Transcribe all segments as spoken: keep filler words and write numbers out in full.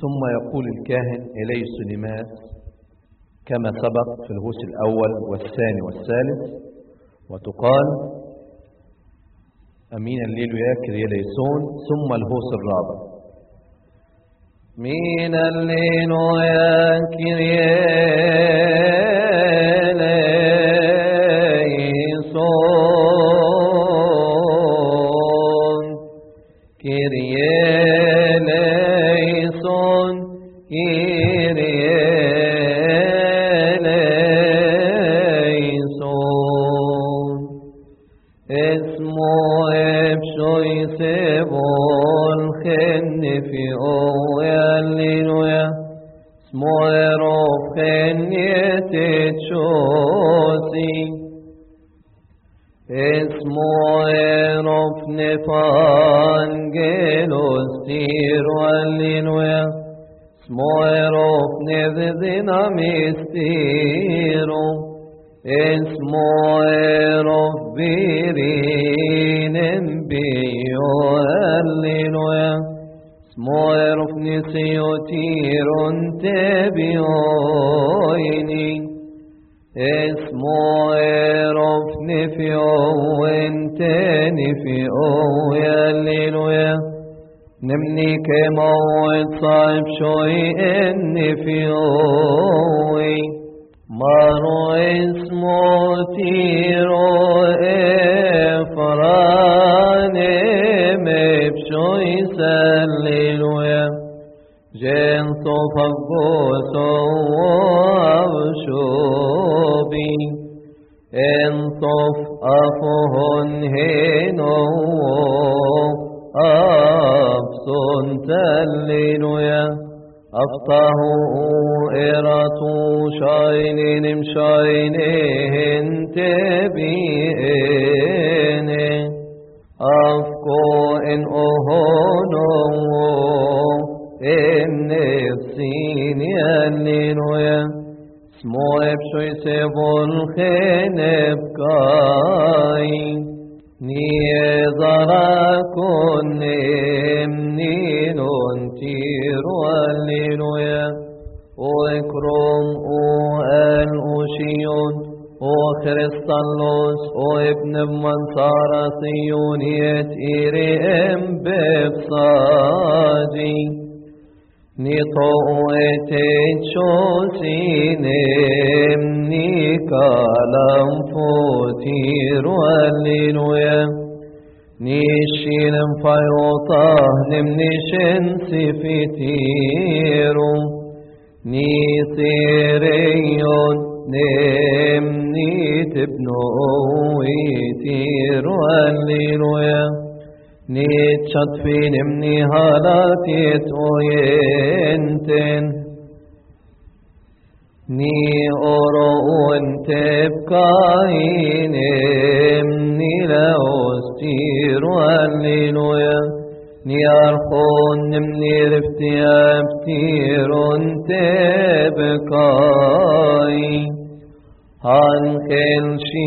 ثم يقول الكاهن إلي سليمات كما سبق في الهوس الأول والثاني والثالث، وتقال أمين الليل يا كريليسون، ثم الهوس الرابع من الليل يا كريليسون كريليسون كريليسون اسمه ابشوي سيبون خن في اويا الليلويا اسمه اروف خن يتشوسي اسمه اروف نفانجلوس تيرو الليلويا اسمه اروف نذذنا مستيرو اسمه اروف بيرين بيو الليلويا اسمه اروف نسيو تيرون تبيويني اسمه اروف نفيو وانت نفيو يا الليلويا نمني كموت صعب شوي النفيوي مارو اسمه تيرو افران مبشوي سللويا جن صفقوسو وشوبي انصف افهن هنو افسن تللويا أفطه إراتو شاينين مشاينين تبيين أفكو إن أهونو إن نفسين يلينويا اسمو إبشوي سيبون خينب كاي نيزاراكون نمنينون تيرو الليلويا وإكرم وآل أوشيون وخريستالوس وابن منصار صيونية إيريم ببصاجي نيطو اتشوسين نيكالم فوتير والليلويا نيشيلم فيوطاه نمنيشن سفتيرو نيسيريون نمني تبنو ويتير والليلويا نيتشط في نمني هالاتيت وينتن ني أورون تبكاين نمني لاوستير والليلويا ني أرخون نمني رفتي أبتير تبكاي هانخل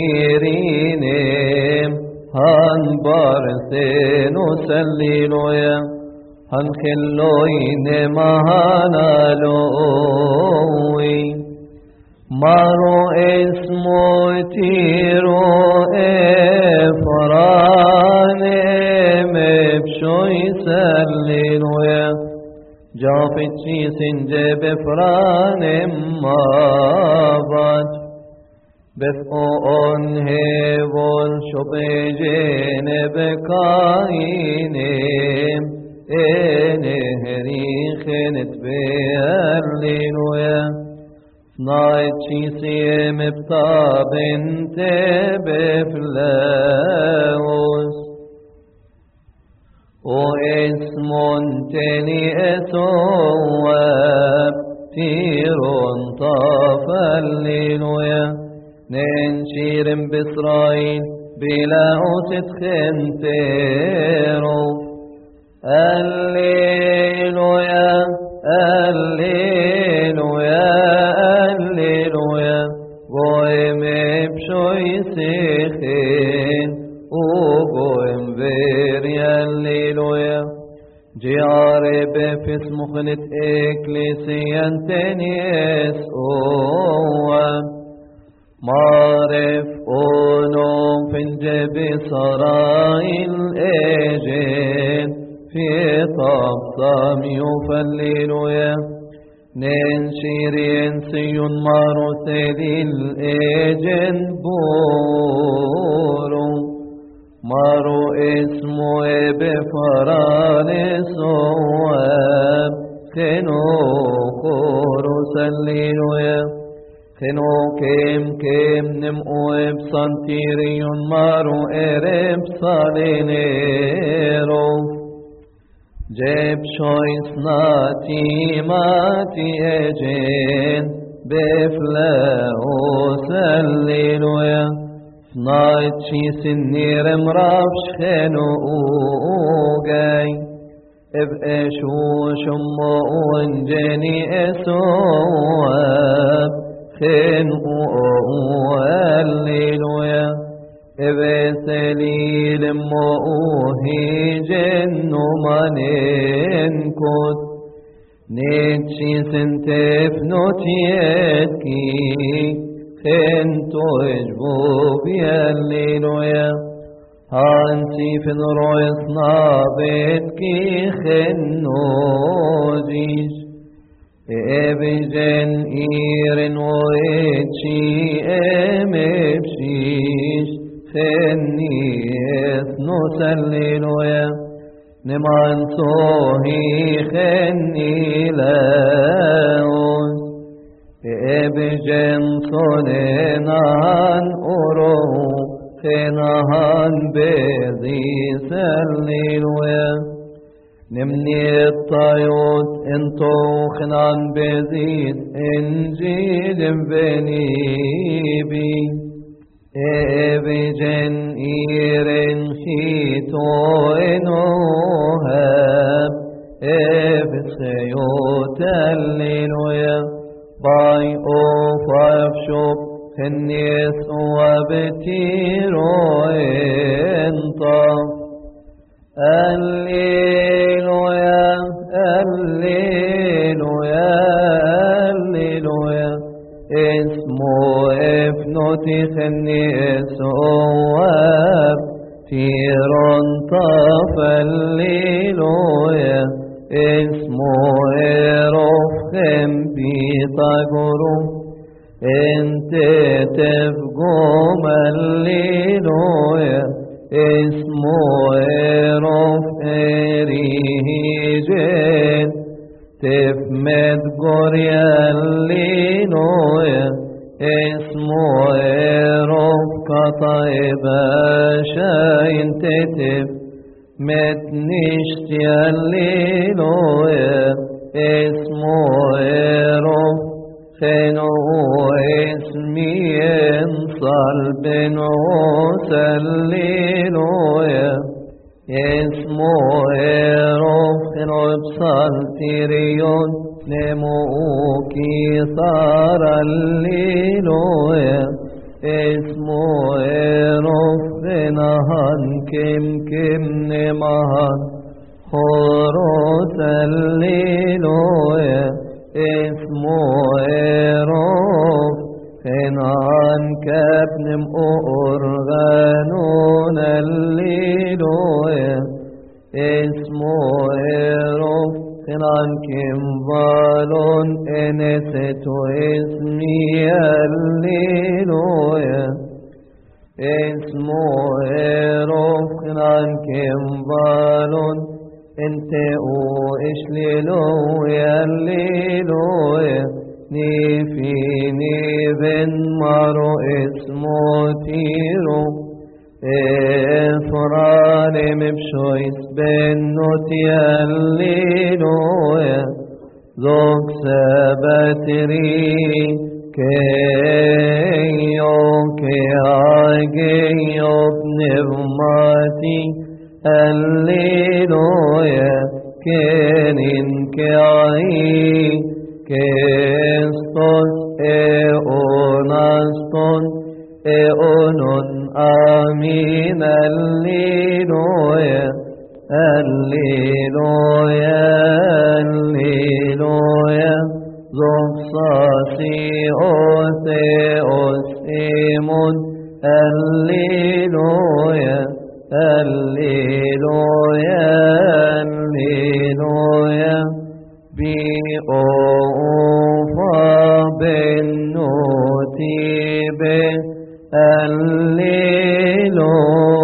شيرينم هان بارسينو سليلويا هان خلوين مهانا لوي مارو اسمو تيرو افران مبشوي سليلويا جافتشي سنجب افران مابات بفؤون هيفون شبيجين بكاينيم إنهري خنت بيرلينويا نايتشي سيم بطابن تبفلاوس واسمون تاني اتواب تيرون طافلينويا ننشيرم بإسرائيل بلا أتدخن تيرو الليلويا الليلويا الليلويا قويم بشوي سيخين وقويم فيريا الليلويا جياري بفس مخنت إكليسيان تنيس أوام معرف أونوم فنجب سرايل إيجين في طبطام يفلل يا ننشير ينسيون مارثل الإيجين بورو مارو اسمه بفرانس واب خنو خورو سلينو يا خنو كيم كيم نمو بسانتيريون مارو ارب صالينيرو جيب شويس ناتي ماتي اجين بفلاو سلينو يا نايت شي سنير مراب شخينو اوغاي ابقى شو شمو وانجاني اسواب خينو اواليلو يا ابقى سليل موهي جنو مانينكوت نيتشي سنتف نوتيتكي خنتو اجبوب يالليلويا هانسي في نرويس نابتكي خنو زيش ابجن ايرن ويتشي امبشيش خني اثنو سليلويا نمان صوهي خني لاون ابجن صننان أورو خنهان بذي سليلويا نمني الطيوت انتو خنان بذيد انجيل بنيبي ابجن ايرن خيتو انوهاب ابسيوت الليلويا باي او فايف شوب خنيس وابتيرو انطا الليلويا الليلويا الليلويا اسمو ابنتي خنيس واب تيرون طاف الليلويا اسمو ايروف خم بيطاقرو انت تفقوم الليلويا اسمو ايروف اريجين تفمد قريا الليلويا اسمو ايروف كطيب شاين تتف متنشت الليلويا اسمو ايروف خنو اسمي انصل بنوس الليلويا اسمو ايروف خنو بصل تيريون نموكي صار الليلويا اسمو ايروف خنهان كم كم نمهان خروس الليلويا اسمو ايروف خنهان كابنم أرغانون الليلويا اسمو ايروف خنهان كم بالون انستو اسمي الليلويا اسمو ايروف خنهان كم بالون انت او اشليلو يا الليلويا نيفي نيبن مارو اسمو تيرو افران مبشويس بنوت يا الليلويا ذوك سبتري كيو كياغيو بنغماتي الليلويا كينين كياي كيستوس اوناستون اونون امين الليلويا Alleluia, Alleluia, Zoxasi Otheos Emon, Alleluia, Alleluia, Alleluia, Bi Ofa Bennotibe, Alleluia.